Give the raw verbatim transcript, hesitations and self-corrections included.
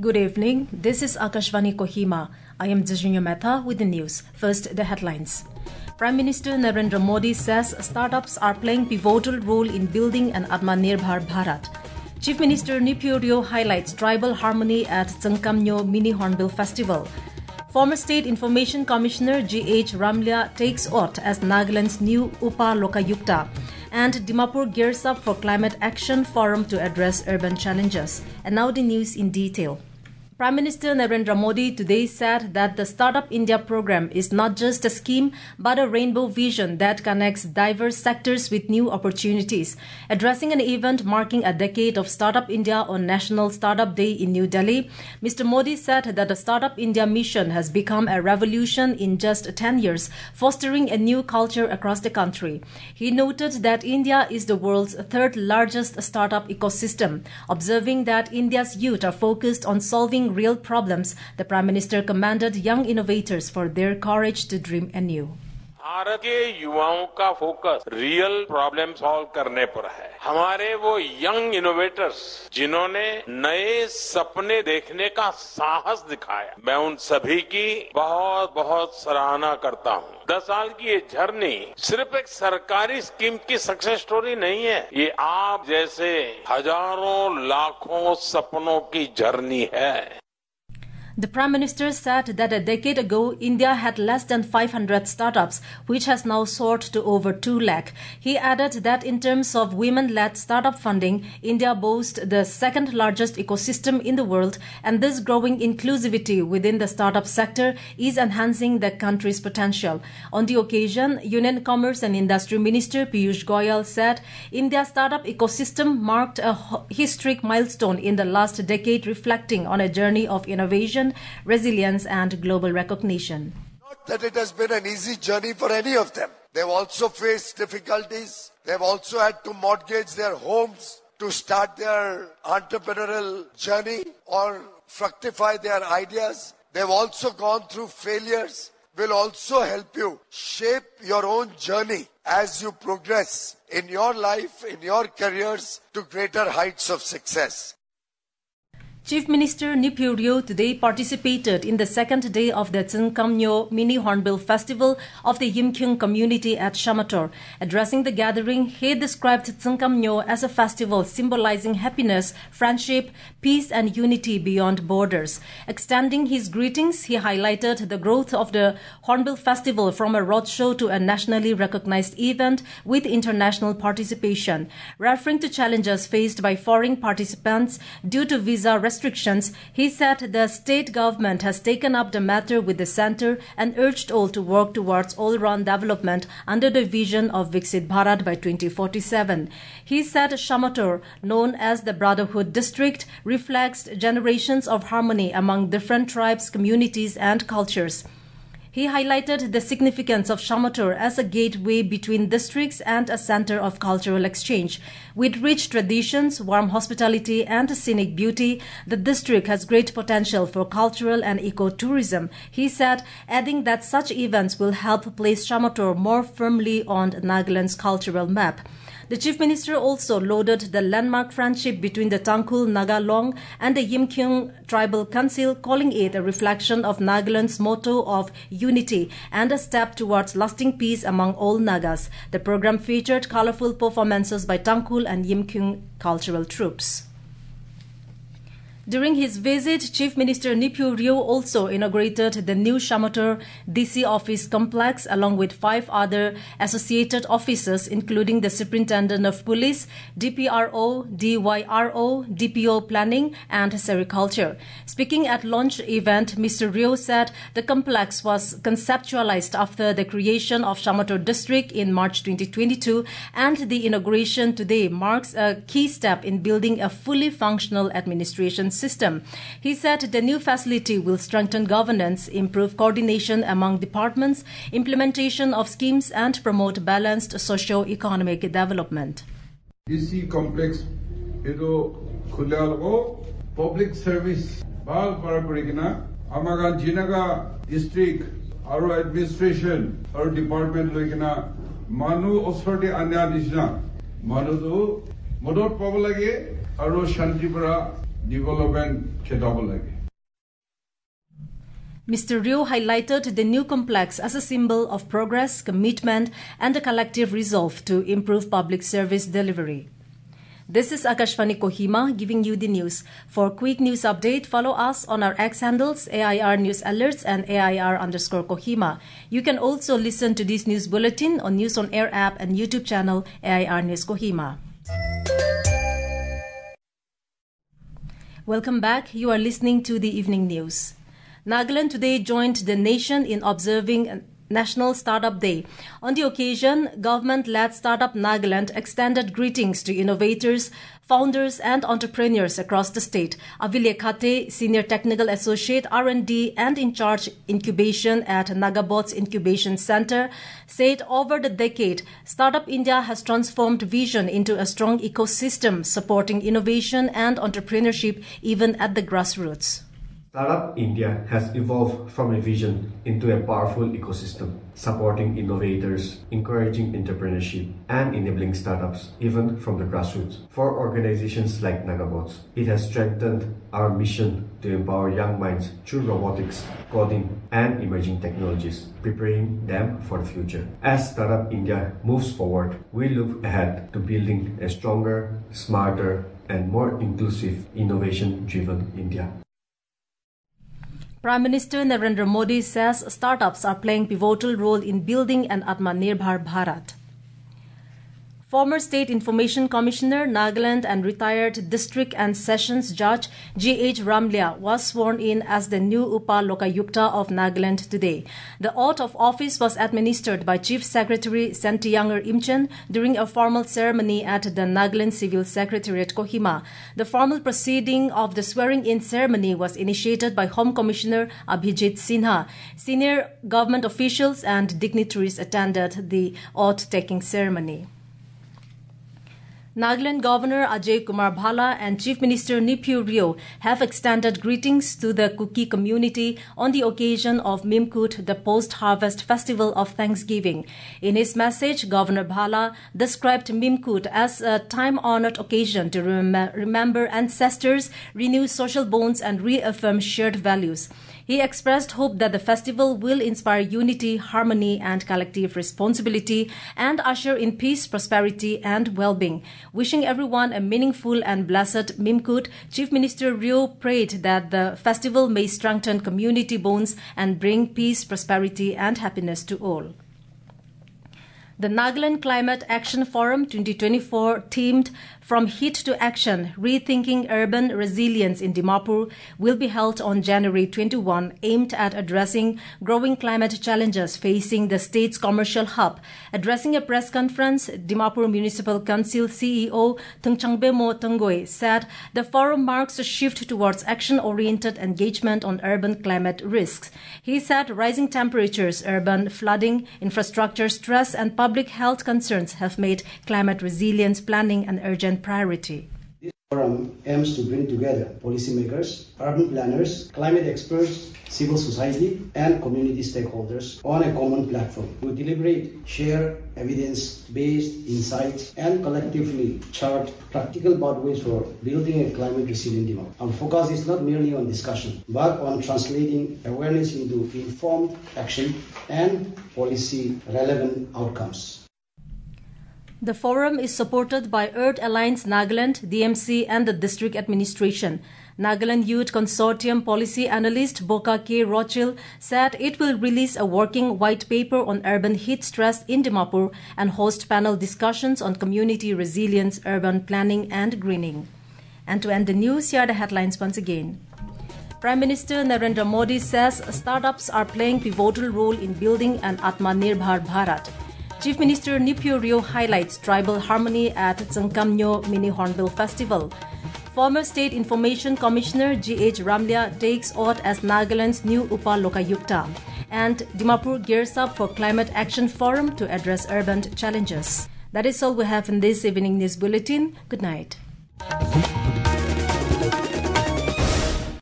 Good evening. This is Akashvani Kohima. I am Jijinya Mehta with the news. First, the headlines. Prime Minister Narendra Modi says startups are playing pivotal role in building an Atmanirbhar Bharat. Chief Minister Neiphiu Rio highlights tribal harmony at Tsangkamnyo Mini Hornbill Festival. Former State Information Commissioner G H Ramlia takes oath as Nagaland's new Upa Lokayukta. And Dimapur gears up for Climate Action Forum to address urban challenges. And now the news in detail. Prime Minister Narendra Modi today said that the Startup India program is not just a scheme but a rainbow vision that connects diverse sectors with new opportunities. Addressing an event marking a decade of Startup India on National Startup Day in New Delhi, Mister Modi said that the Startup India mission has become a revolution in just ten years, fostering a new culture across the country. He noted that India is the world's third largest startup ecosystem. Observing that India's youth are focused on solving real problems, the Prime Minister commended young innovators for their courage to dream anew. Bharat के युवाओं का focus real problem solve करने पर है। हमारे वो young innovators जिन्होंने नए सपने देखने का साहस दिखाया, मैं उन सभी की बहुत बहुत सराहना करता हूँ। दस साल की ये जर्नी सिर्फ एक सरकारी स्कीम की सक्सेस स्टोरी नहीं है, ये आप जैसे हजारों लाखों सपनों की जर्नी है। The Prime Minister said that a decade ago, India had less than five hundred startups, which has now soared to over two lakh. He added that in terms of women-led startup funding, India boasts the second largest ecosystem in the world, and this growing inclusivity within the startup sector is enhancing the country's potential. On the occasion, Union Commerce and Industry Minister Piyush Goyal said India's startup ecosystem marked a historic milestone in the last decade, reflecting on a journey of innovation, resilience and global recognition. Not that it has been an easy journey for any of them. They've also faced difficulties. They've also had to mortgage their homes to start their entrepreneurial journey or fructify their ideas. They've also gone through failures. Will also help you shape your own journey as you progress in your life, in your careers to greater heights of success. Chief Minister Neiphiu Rio today participated in the second day of the Tsangkamnyo Mini Hornbill Festival of the Yimkyung community at Shamator. Addressing the gathering, he described Tsangkamnyo as a festival symbolizing happiness, friendship, peace and unity beyond borders. Extending his greetings, he highlighted the growth of the Hornbill Festival from a roadshow to a nationally recognized event with international participation. Referring to challenges faced by foreign participants due to visa restrictions, restrictions, he said the state government has taken up the matter with the centre and urged all to work towards all-round development under the vision of Viksit Bharat by twenty forty-seven. He said Shamator, known as the Brotherhood District, reflects generations of harmony among different tribes, communities and cultures. He highlighted the significance of Shamator as a gateway between districts and a center of cultural exchange. With rich traditions, warm hospitality and scenic beauty, the district has great potential for cultural and eco-tourism. He said, adding that such events will help place Shamator more firmly on Nagaland's cultural map. The Chief Minister also lauded the landmark friendship between the Tangkhul Naga Long and the Yimkyung Tribal Council, calling it a reflection of Nagaland's motto of unity and a step towards lasting peace among all Nagas. The program featured colorful performances by Tangkhul and Yimkyung cultural troops. During his visit, Chief Minister Neiphiu Rio also inaugurated the new Shamator D C office complex along with five other associated offices, including the Superintendent of Police, D P R O, D Y R O, D P O Planning and Sericulture. Speaking at launch event, Mister Rio said the complex was conceptualized after the creation of Shamator district in March twenty twenty-two, and the inauguration today marks a key step in building a fully functional administration system. He said the new facility will strengthen governance, improve coordination among departments, implementation of schemes and promote balanced socio-economic development. D C complex edo khulal public service bal parakurikina amaga jinaga district aro administration or department loikina manu osorde anya disna manu do modot pabo lage aro shanti para development chedabo lage Mister Ryo highlighted the new complex as a symbol of progress, commitment, and a collective resolve to improve public service delivery. This is Akashvani Kohima giving you the news. For quick news update, follow us on our X handles A I R News Alerts and A I R underscore Kohima. You can also listen to this news bulletin on News on Air app and YouTube channel A I R News Kohima. Welcome back. You are listening to the evening news. Nagaland today joined the nation in observing National Startup Day. On the occasion, government-led Startup Nagaland extended greetings to innovators, founders, and entrepreneurs across the state. Avilye Khate, Senior Technical Associate R and D and in charge incubation at Nagabots Incubation Center, said over the decade, Startup India has transformed vision into a strong ecosystem supporting innovation and entrepreneurship even at the grassroots. Startup India has evolved from a vision into a powerful ecosystem, supporting innovators, encouraging entrepreneurship, and enabling startups, even from the grassroots. For organizations like Nagabots, it has strengthened our mission to empower young minds through robotics, coding, and emerging technologies, preparing them for the future. As Startup India moves forward, we look ahead to building a stronger, smarter, and more inclusive, innovation-driven India. Prime Minister Narendra Modi says startups are playing pivotal role in building an Atmanirbhar Bharat. Former State Information Commissioner, Nagaland and retired District and Sessions Judge G H Ramlia was sworn in as the new Upa Lokayukta of Nagaland today. The oath of office was administered by Chief Secretary Sentianger Imchen during a formal ceremony at the Nagaland Civil Secretariat, Kohima. The formal proceeding of the swearing-in ceremony was initiated by Home Commissioner Abhijit Sinha. Senior government officials and dignitaries attended the oath-taking ceremony. Nagaland Governor Ajay Kumar Bhala and Chief Minister Niphew Ryo have extended greetings to the Kuki community on the occasion of Mimkut, the post-harvest festival of Thanksgiving. In his message, Governor Bhala described Mimkut as a time-honored occasion to rem- remember ancestors, renew social bonds, and reaffirm shared values. He expressed hope that the festival will inspire unity, harmony, and collective responsibility and usher in peace, prosperity, and well-being. Wishing everyone a meaningful and blessed Mimkut, Chief Minister Ryo prayed that the festival may strengthen community bonds and bring peace, prosperity, and happiness to all. The Nagaland Climate Action Forum twenty twenty-four themed From Heat to Action, Rethinking Urban Resilience in Dimapur will be held on January twenty-first, aimed at addressing growing climate challenges facing the state's commercial hub. Addressing a press conference, Dimapur Municipal Council C E O Tungchangbemo Tunggoy said the forum marks a shift towards action-oriented engagement on urban climate risks. He said rising temperatures, urban flooding, infrastructure stress, and public health concerns have made climate resilience planning an urgent priority. This forum aims to bring together policymakers, urban planners, climate experts, civil society, and community stakeholders on a common platform to deliberate, share evidence-based insights, and collectively chart practical pathways for building a climate resilient Dimapur. Our focus is not merely on discussion, but on translating awareness into informed action and policy-relevant outcomes. The forum is supported by Earth Alliance Nagaland, D M C, and the district administration. Nagaland Youth Consortium policy analyst Boka K. Rochil said it will release a working white paper on urban heat stress in Dimapur and host panel discussions on community resilience, urban planning, and greening. And to end the news, here are the headlines once again. Prime Minister Narendra Modi says startups are playing pivotal role in building an Atmanirbhar Bharat. Chief Minister Niphew Ryo highlights tribal harmony at Tsangkamnyo Mini Hornbill Festival. Former State Information Commissioner G H Ramlia takes oath as Nagaland's new Upa Lokayukta. And Dimapur gears up for Climate Action Forum to address urban challenges. That is all we have in this evening news bulletin. Good night.